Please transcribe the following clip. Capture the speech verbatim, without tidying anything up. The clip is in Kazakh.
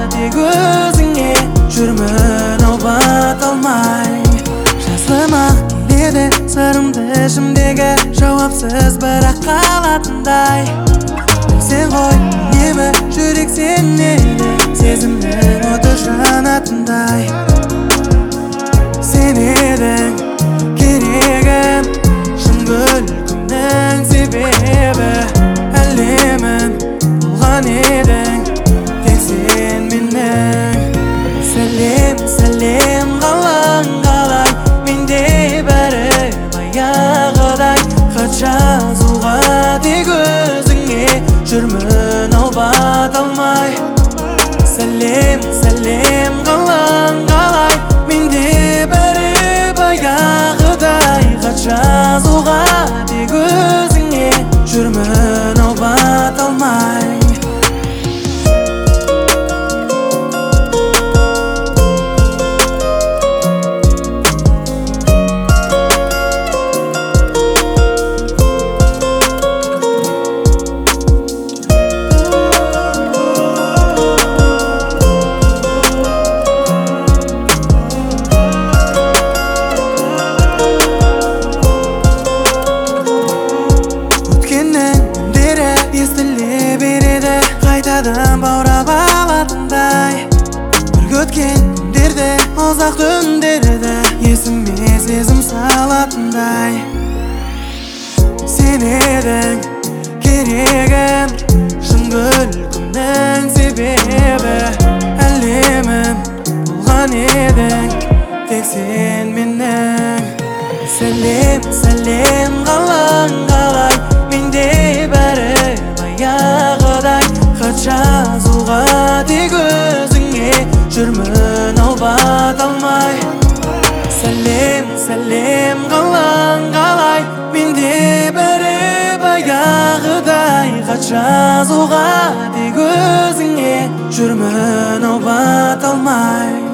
тек өзіңе жүрмін ау бата алмай. Жазылмақ келеді сырымды ішімдегі, жауапсыз бірақ қалатындай. Білсең ғой үнемі жүрек сенеді, сезімнің оты жанатындай. Сен едің керегім, шын күлкімнің себебі. Әлемім болған едің, тек сен менің. Сәлем, сәлем қалаң қалай, менде бәрі баяғыдай. Хат жазуға тек өзіңе жүрмін ау бата алмай. Сәлем, сәлем қалаң қалай, менде бәрі баяғыдай. Хат жазуға тек өзіңе жүрмін ау бата алмай. Қайтадан баурап алатындай, бірге өткен күндерді, ұзақ түндерді есіме сезім салатындай. Сен едің керегім, шын күлкімнің себебі. Әлемім болған едің, тек сен менің. Сәлем, сәлем қалаң қалай, менде бәрі баяғыдай. Хат жазуға тек өзіңе жүрмін ау бата алмай. Сәлем, сәлем қалаң қалай, менде бәрі баяғыдай. Хат жазуға тек өзіңе жүрмін ау бата алмай.